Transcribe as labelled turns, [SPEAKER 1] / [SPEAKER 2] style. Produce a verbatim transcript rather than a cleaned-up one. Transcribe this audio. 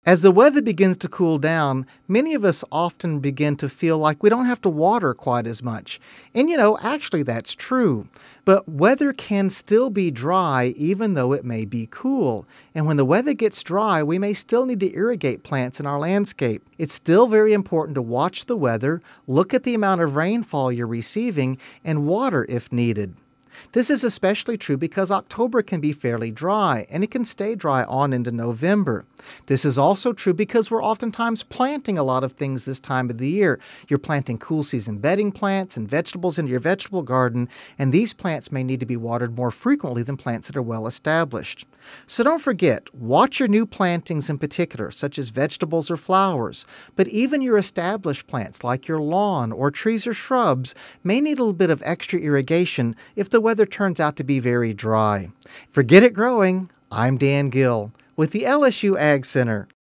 [SPEAKER 1] As the weather begins to cool down, many of us often begin to feel like we don't have to water quite as much. And you know, actually that's true. But weather can still be dry even though it may be cool. And when the weather gets dry, we may still need to irrigate plants in our landscape. It's still very important to watch the weather, look at the amount of rainfall you're receiving, and water if needed. This is especially true because October can be fairly dry, and it can stay dry on into November. This is also true because we're oftentimes planting a lot of things this time of the year. You're planting cool season bedding plants and vegetables into your vegetable garden, and these plants may need to be watered more frequently than plants that are well established. So don't forget, watch your new plantings in particular, such as vegetables or flowers. But even your established plants like your lawn or trees or shrubs may need a little bit of extra irrigation if the weather turns out to be very dry. Forget it growing. I'm Dan Gill with the L S U Ag Center.